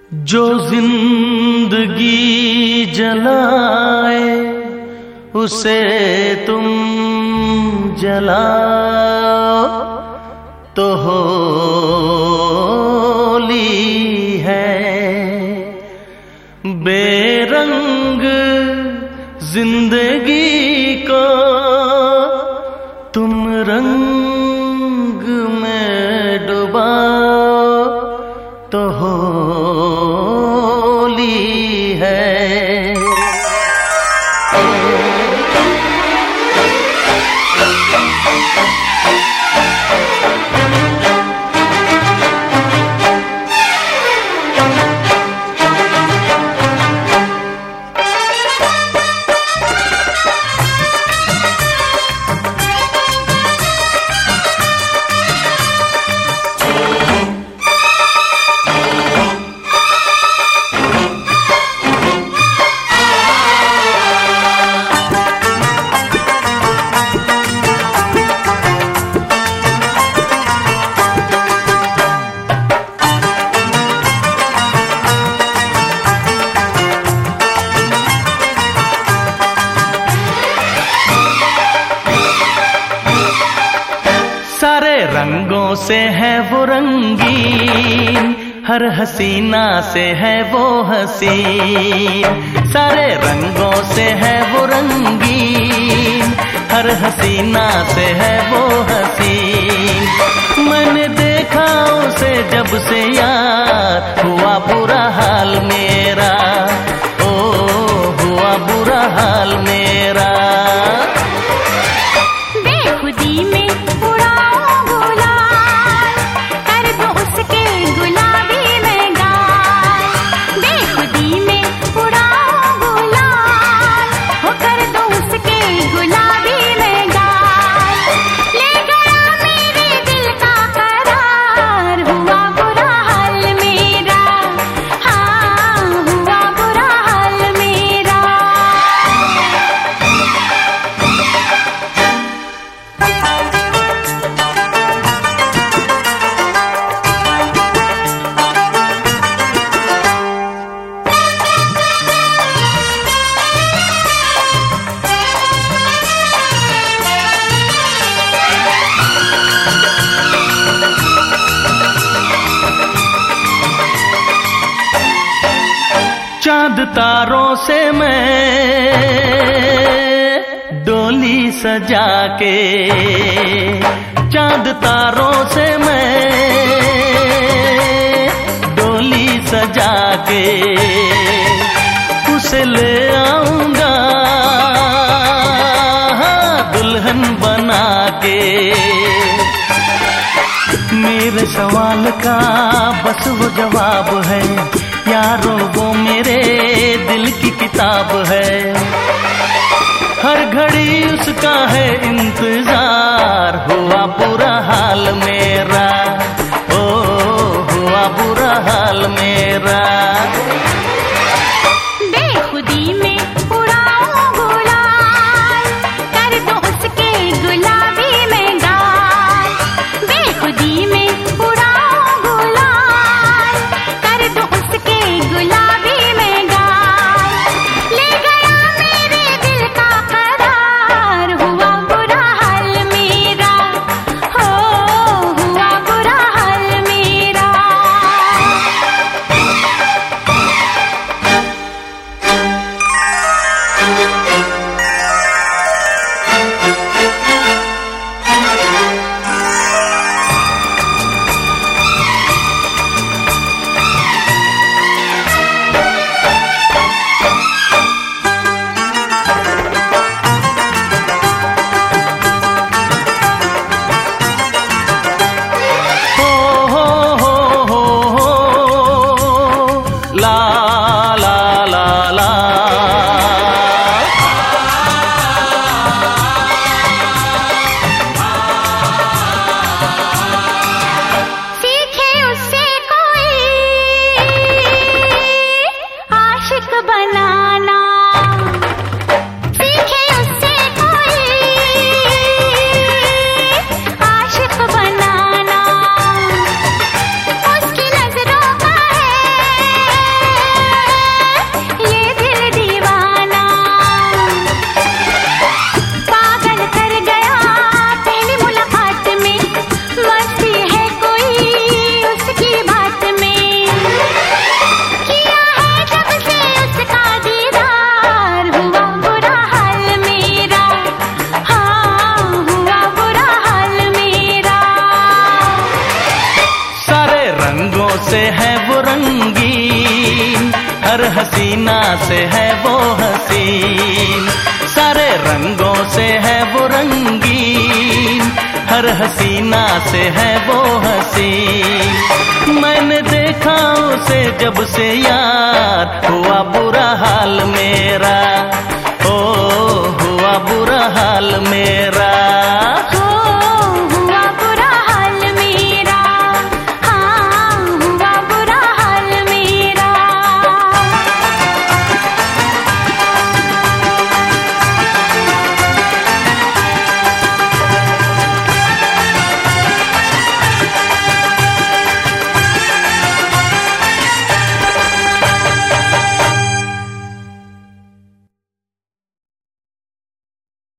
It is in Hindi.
जो जिंदगी जलाए उसे तुम जलाओ तो होली है। बेरंग जिंदगी को तुम रंग में डुबाओ तो होली है। सारे रंगों से है वो रंगीन, हर हसीना से है वो हसीन। सारे रंगों से है वो रंगीन, हर हसीना से है वो हसीन। मैंने देखा उसे जब से यार, हुआ बुरा हाल मेरा, ओ हुआ बुरा हाल मेरा। बेखुदी में चांद तारों से मैं डोली सजा के, चांद तारों से मैं डोली सजा के उसे ले आऊंगा दुल्हन बना के। मेरे सवाल का बस वो जवाब है यारो, वो मेरे दिल की किताब है। हर घड़ी उसका है इंतजार, हुआ बुरा हाल मेरा, ओ हुआ बुरा हाल मेरा। बेखुदी में उड़ाऊं गुलाल, कर दो उसके गुलाबी में गाल। बेखुदी में उड़ाऊं गुलाल, कर दो उसके गुलाबी में गाल। ले गया मेरे दिल का करार, हुआ बुरा हाल मेरा, हो हुआ बुरा हाल मेरा। रंगीन, हर हसीना से है वो हसीन, सारे रंगों से है वो रंगीन, हर हसीना से है वो हसीन। मैंने देखा उसे जब से यार,